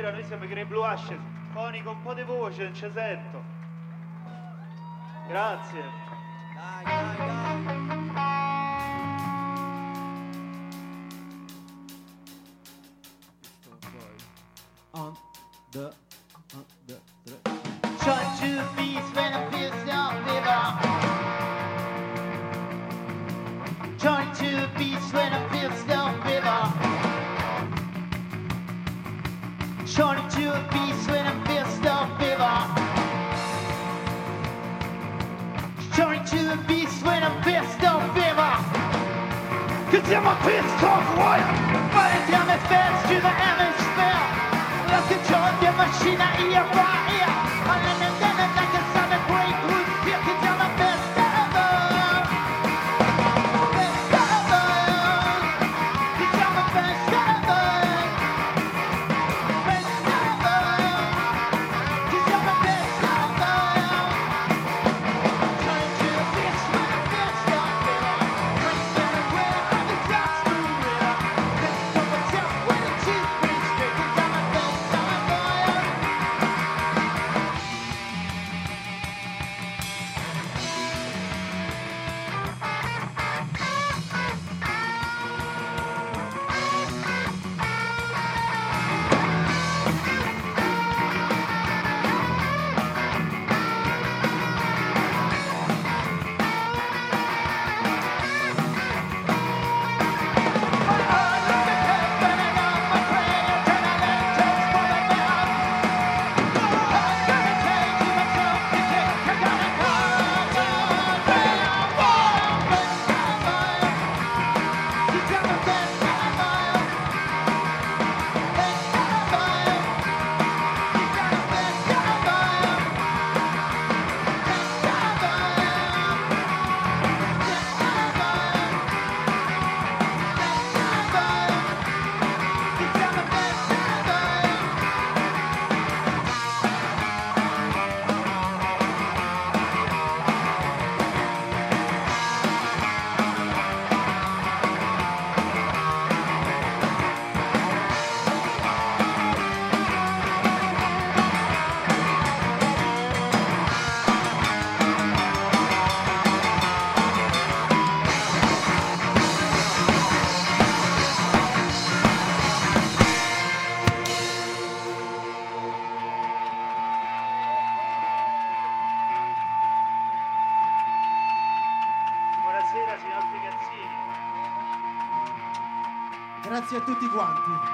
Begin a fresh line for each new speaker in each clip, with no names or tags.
buonasera, noi siamo i Grey Blue Ashes. Fonico, un po' di voce, non ci sento. Grazie.
Dai. On the
Trying to be when I feel self-liver. Trying to be when I feel self-liver. Trying to be when I feel self-liver. Trying to be when I feel self-liver. Cause I'm a pissed off wire. Running down the fence to the hemisphere. Like a Jordan machine, I hear right here. I'm in the like a sonic great blue. Here comes down the best ever. Best ever. Cause I'm the best ever. Best ever. Cause I'm the best ever. Trying to be when I feel stuck there. Right down where I'm the drops through there. Let's go myself with a cheap bridge. Cause I'm the best ever. Buonasera signor Picazzini.
Grazie a tutti quanti.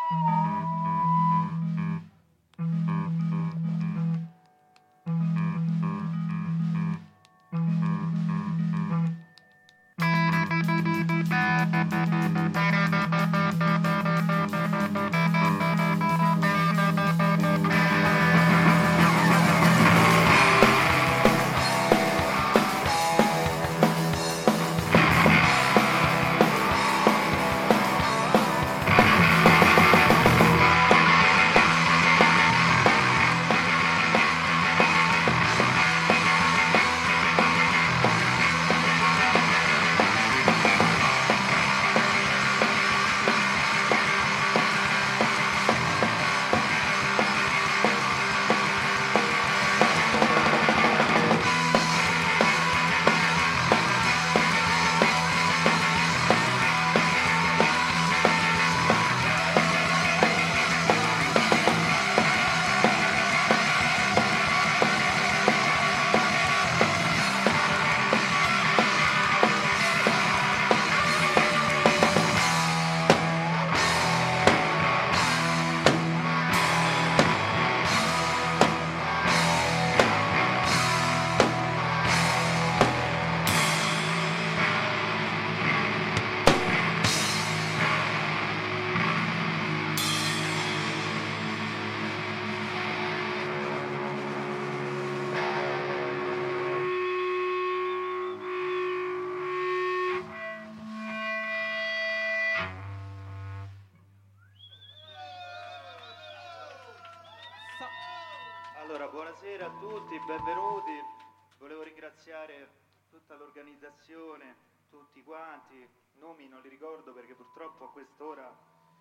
Allora, buonasera a tutti, benvenuti. Volevo ringraziare tutta l'organizzazione, tutti quanti. Nomi non li ricordo perché purtroppo a quest'ora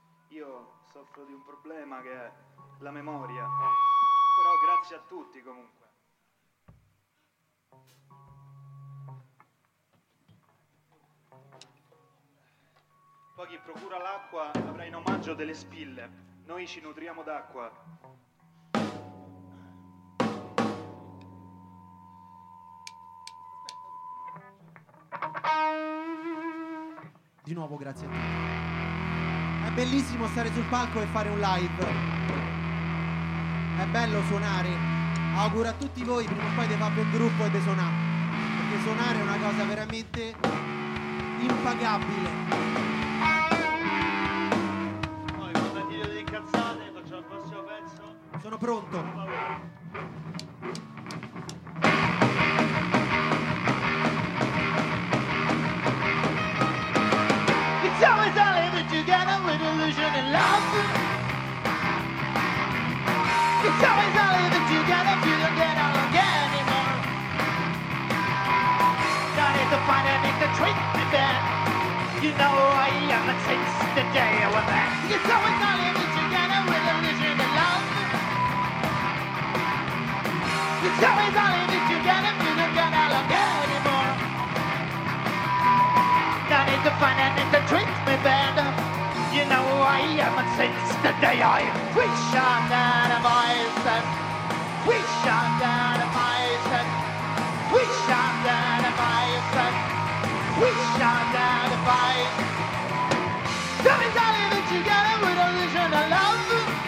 io soffro di un problema che è la memoria. Però grazie a tutti comunque. Poi chi procura l'acqua avrà in omaggio delle spille. Noi ci nutriamo d'acqua.
Di nuovo grazie a tutti. È bellissimo stare sul palco e fare un live. È bello suonare. Auguro a tutti voi prima o poi di fare il gruppo e di suonare. Perché suonare è una cosa veramente impagabile.
Poi quando è video di incazzate facciamo il prossimo pezzo.
Sono pronto.
It's always only that you got a with illusion and love. It's always only that you got a feeling that I don't get anymore. Don't need to find it, need to treat me bad. You know I am since the day I was back. It's always only that you got a with illusion and love. It's always only that you got a feeling that I don't get anymore. I need to find and need to treat me bad. You know I haven't since the day I wish on that of myself. Wish on that of myself. Wish on that of myself. Wish on that of myself. Tell me, darling, that you got it with a vision of love.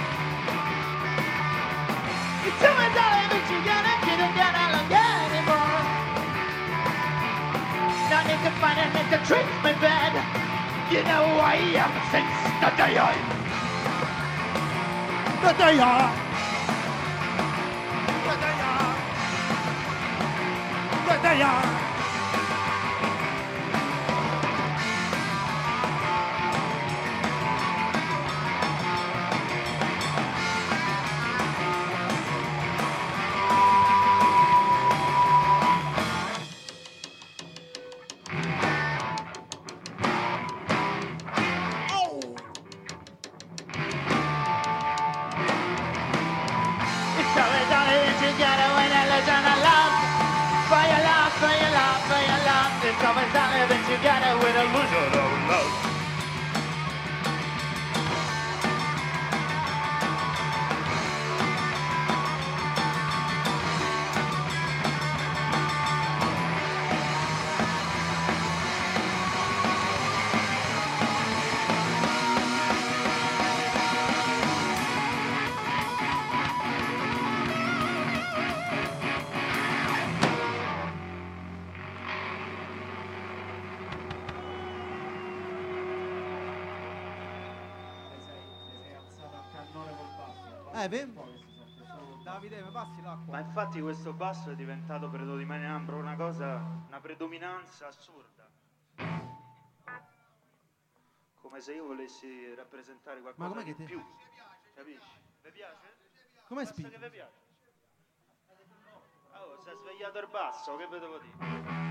You tell me, darling, that you got it, you don't get it anymore. I need to find and need to treat me bad. You know I am since the day I. The day I. The day I. The day I. It's always only that you got it with illusion of love.
Davide, mi passi l'acqua?
Ma infatti questo basso è diventato predominante, una cosa, una predominanza assurda. Come se io volessi rappresentare qualcosa di più. Capisci? Vi piace?
Come
Basta
spingi?
che vi piace. Oh, si è svegliato il basso, che ve devo dire?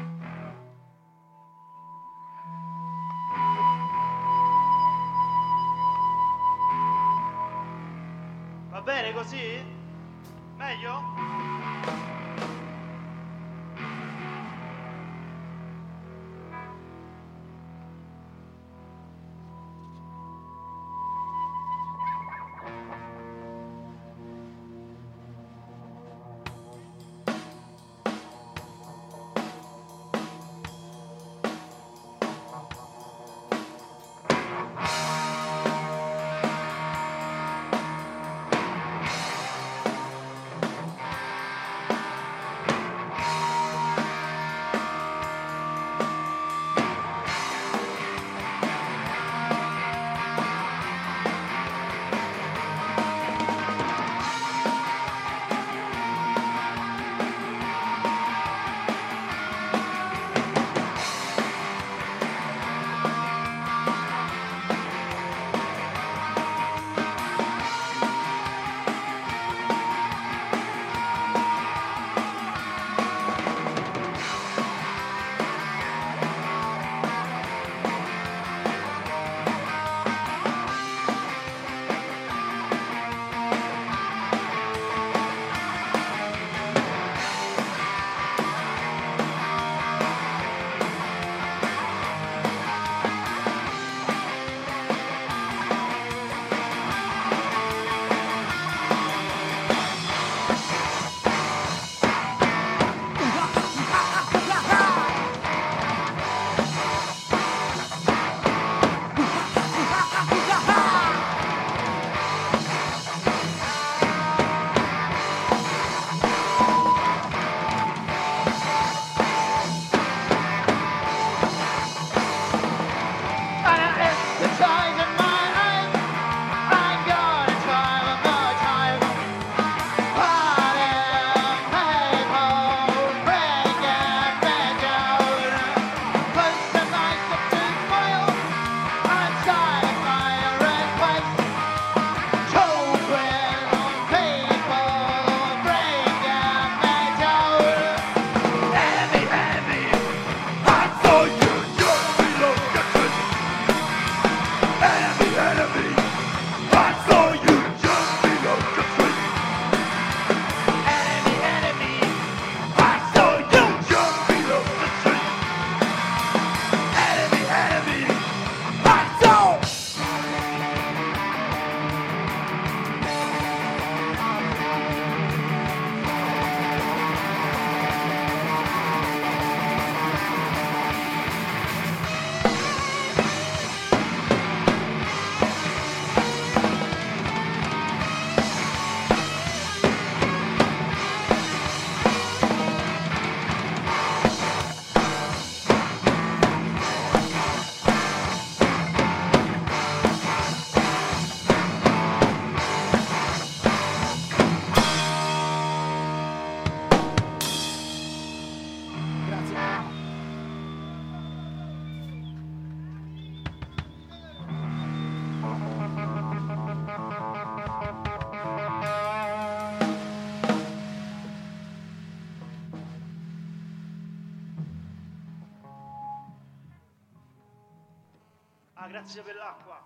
Va bene così? Meglio? Grazie per l'acqua.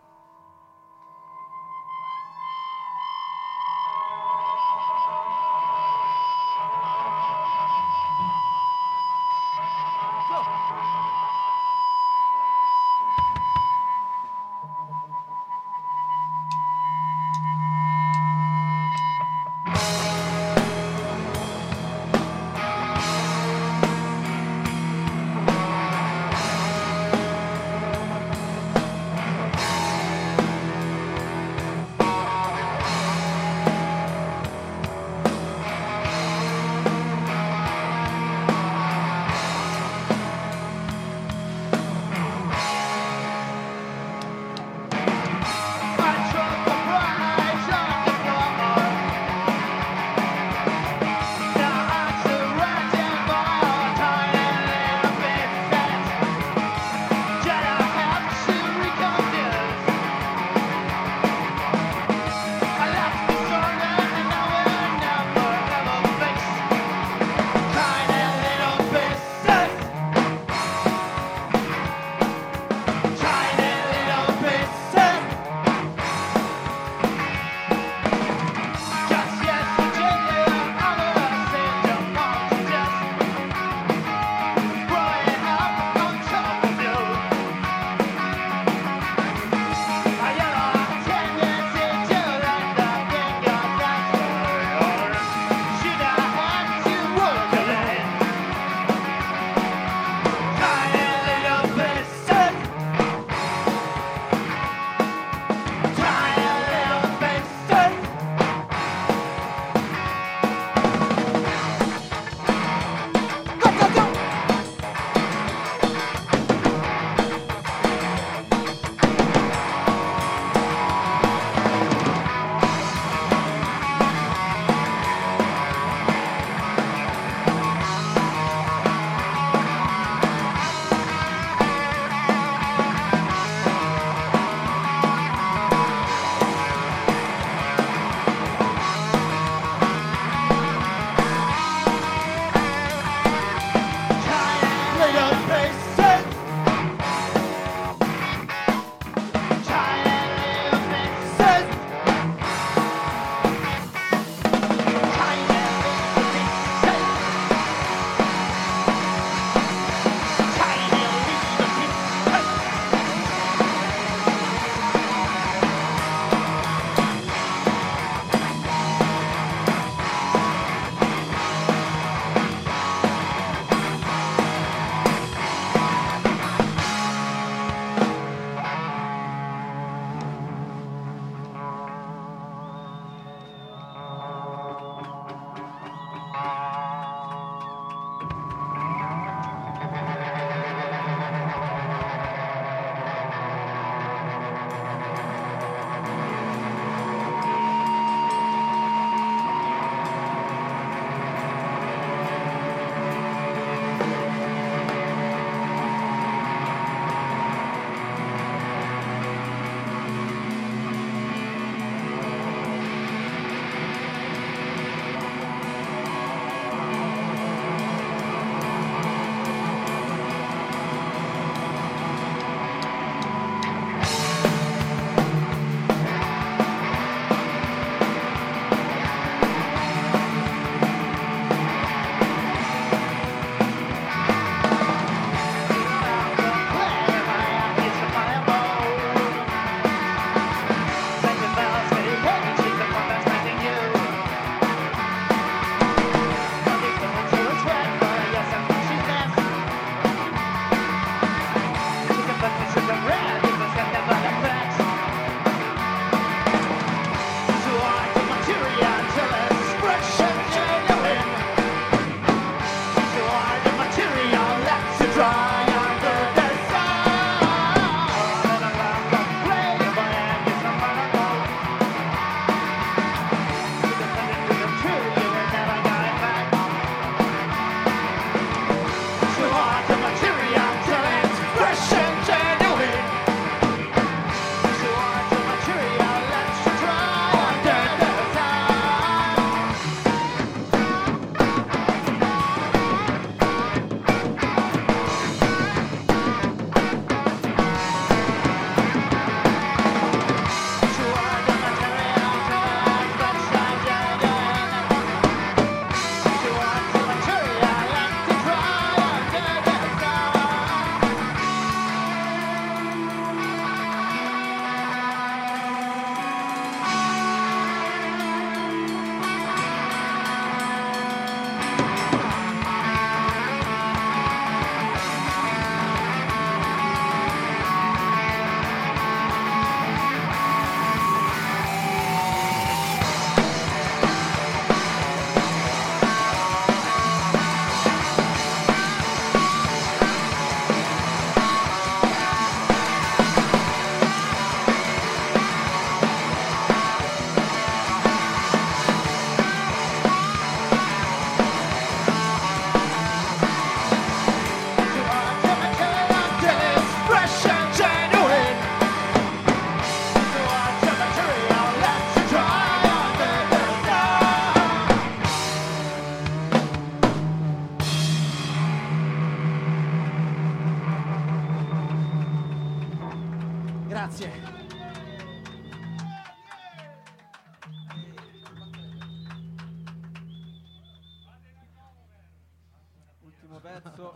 pezzo.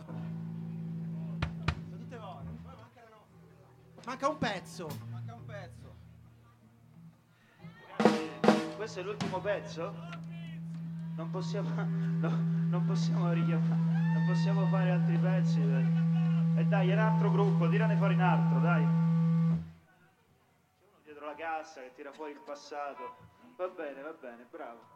Tutte volte. Poi manca la nostra. Manca un pezzo.
Manca un pezzo.
Questo è l'ultimo pezzo? Non possiamo richiamare, non possiamo fare altri pezzi. E dai, è un altro gruppo, tirane fuori un altro, dai. C'è uno dietro la cassa che tira fuori il passato. Va bene, bravo.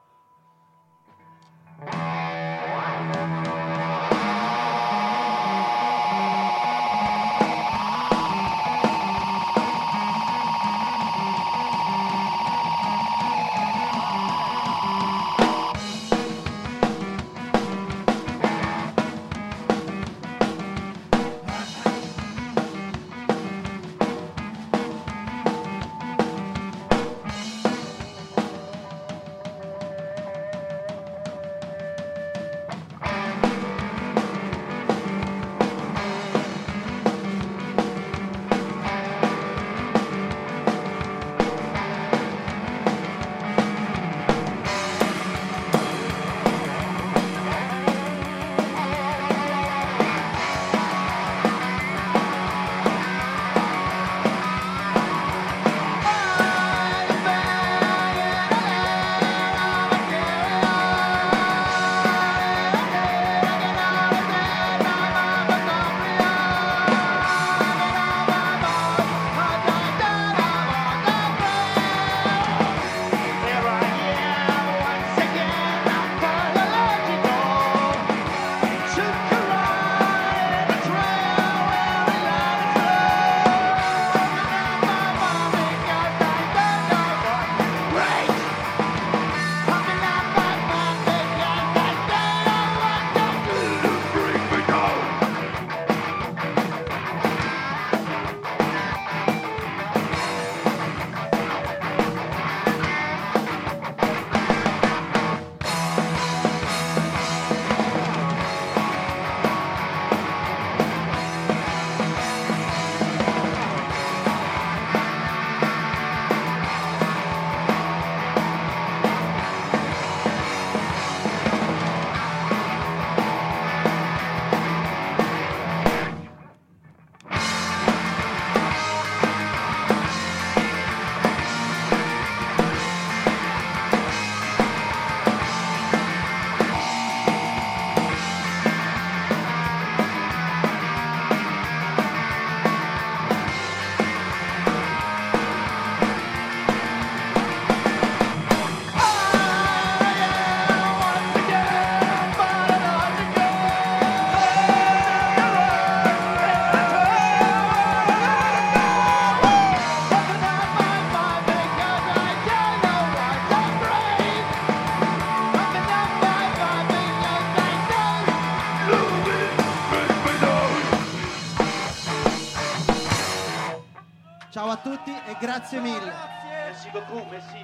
Ciao a tutti e grazie mille.
Merci beaucoup, merci.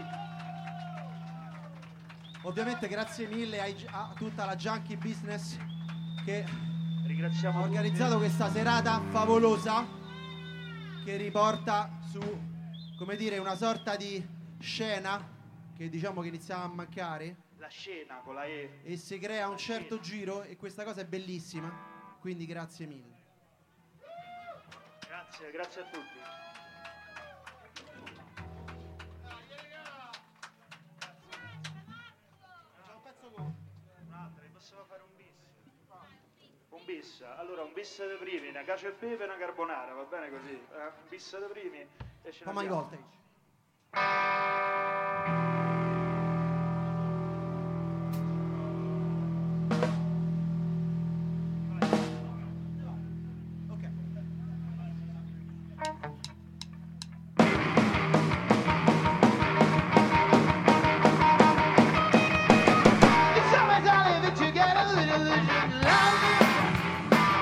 Ovviamente grazie mille a tutta la Junkie Business che
Ringraziamo
ha organizzato
tutti.
questa serata favolosa che riporta su, come dire, una sorta di scena che diciamo che iniziava a mancare
La scena con la E.
e si crea un certo giro e questa cosa è bellissima, quindi grazie mille.
Grazie a tutti. Un'altra, possiamo fare un bis. Un bis, allora un bis dei primi, una cacio e pepe e una carbonara, va bene così? Un bis dei primi e ce ne
Fammi
andiamo.
volta.
It's always all living together with illusion love.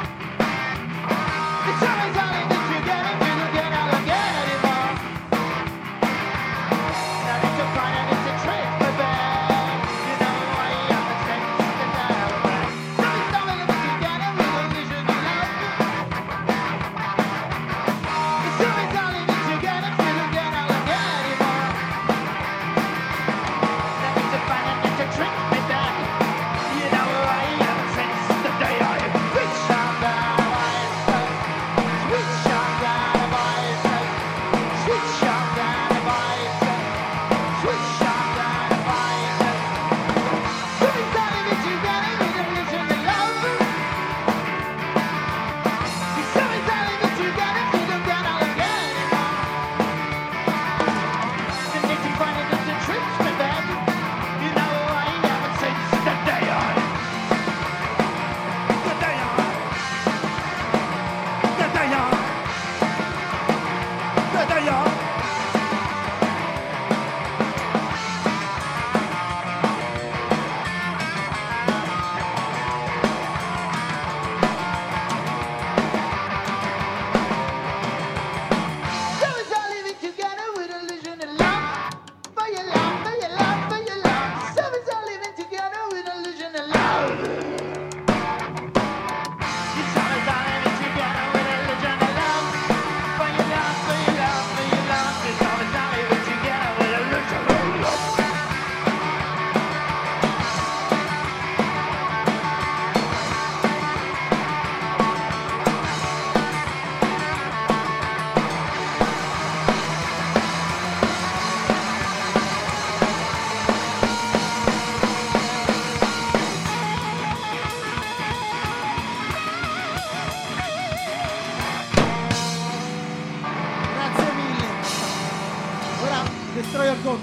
It's always all living together, we don't get out again anymore.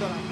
Gondola.